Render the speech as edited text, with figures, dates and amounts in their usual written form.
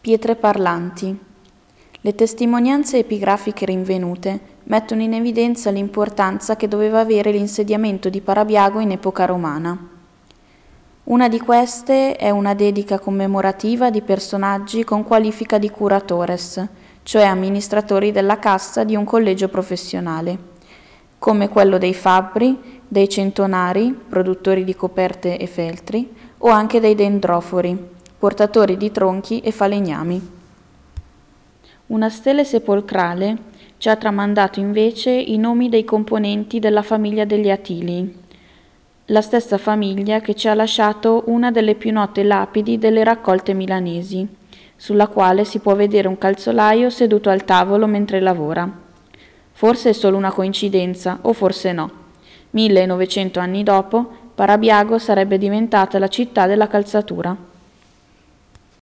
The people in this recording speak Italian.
Pietre parlanti. Le testimonianze epigrafiche rinvenute mettono in evidenza l'importanza che doveva avere l'insediamento di Parabiago in epoca romana. Una di queste è una dedica commemorativa di personaggi con qualifica di curatores, cioè amministratori della cassa di un collegio professionale, come quello dei fabbri, dei centonari, produttori di coperte e feltri, o anche dei dendrofori, portatori di tronchi e falegnami. Una stele sepolcrale ci ha tramandato invece i nomi dei componenti della famiglia degli Atilii, la stessa famiglia che ci ha lasciato una delle più note lapidi delle raccolte milanesi, sulla quale si può vedere un calzolaio seduto al tavolo mentre lavora. Forse è solo una coincidenza, o forse no. 1900 anni dopo, Parabiago sarebbe diventata la città della calzatura.